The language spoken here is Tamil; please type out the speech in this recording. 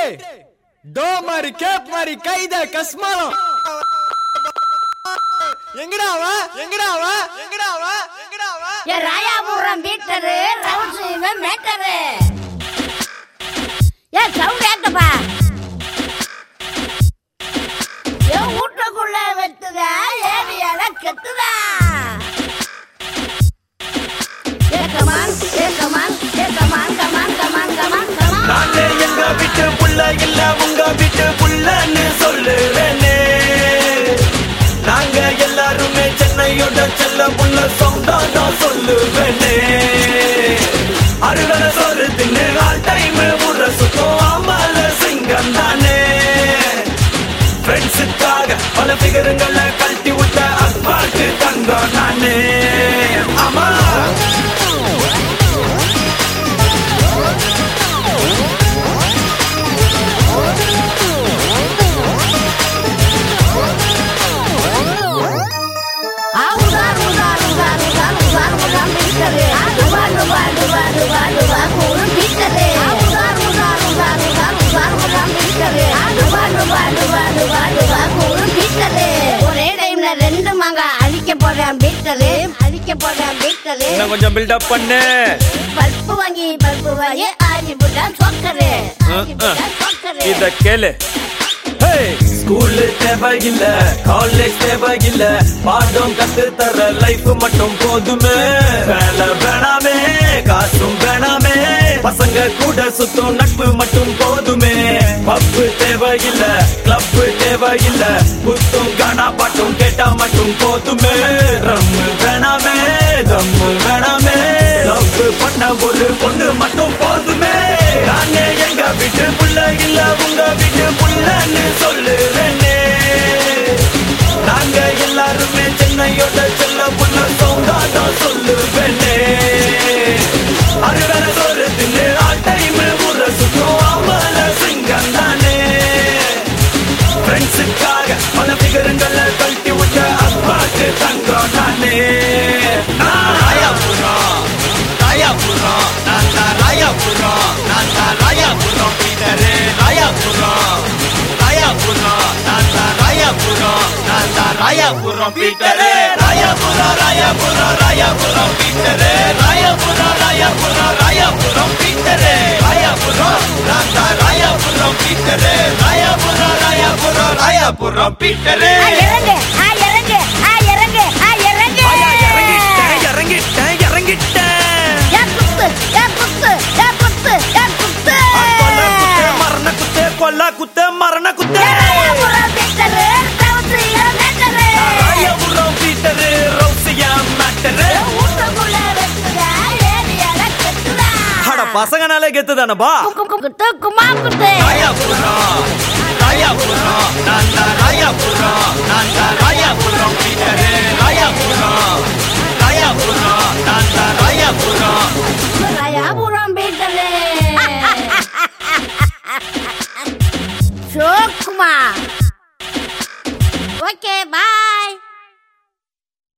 டோ மாதிரி கேப் மாதிரி கைத கஸ்மாலம் எங்கடாவா ஏ ராயாபுரம் பீட்டரு ரவுசிங்க மேட்டரு ஏ சவுண்ட் ஏட்டப்பா ஏ ஊட்டக்குள்ள வெட்டுதா ஏரியால கெட்டுதா ஏ கமான் நானே எங்க வீட்டு புள்ள இல்ல உங்க வீட்டு புள்ளன்னு சொல்லுவேனே. நாங்க எல்லாருமே சென்னையோட செல்ல புள்ள சொந்தா தான் சொல்லுவேனே. அறுவடை சொல்று தின்னு ஆல் டைம் ஊர சுத்தம் ஆமால சிங்கம் தானே. ஃப்ரெண்ட்ஸுக்காக பல பிகருங்களை கழட்டி விட்ட அப்பாக்கு தங்கம் நானே. ஆமா ஒரே டைம்ல ரெண்டு மாங்க அழிக்க போறேன் பீட்டரு கொஞ்சம் பில்டப் பண்ணு. பல்பு வாங்கி ஆஜி புட்டா சொக்கரு இத கேளு. ஸ்கூல் தேவையில்ல காலேஜ் தேவையில்ல பாடம் கத்து தர லைஃப் மட்டும் போதுமே. வேலை வேணாமே காசும் வேணாமே பசங்க கூட சுத்தும் நட்பு மட்டும் போதுமே. பப்பு தேவையில்ல கிளப் தேவையில்ல குத்தும் கானா பாட்டும் கேட்டா மட்டும் போதுமே. ரம்மு வேணாமே தம்மு வேணாமே லவ் பண்ண ஒரு பொண்ணு மட்டும் போதுமே. நானே எங்க வீட்டு புள்ள இல்ல உங்க வீட்டு புள்ளன்னு சொல்லுவேனே. நாங்க எல்லாருமே சென்னையோட செல்ல புள்ள சொந்தாதான் சொல்லுவேனே. அறுவடை சொல்று தின்னு ஆல் டைம் ஊர சுத்தம் ஆமல சிங்கம் தானே. ஃப்ரெண்ட்ஸுக்காக பல பிகருங்களை கழட்டி விட்ட அப்பாக்கு தங்கம் நானே. Royapuram Peter Royapuram Peter Royapuram Peter Royapuram Peter Royapuram Peter Royapuram Peter. இறங்கிட்டேன் மரண குத்தே கொல்லா குத்தே மரண குத்தே. ராயாபுரம் பீட்டரு ரவுசியா மேட்டரு. அட பசங்கனாலே கெத்து தானப்பா. குமா குத்து ராயாபுரம்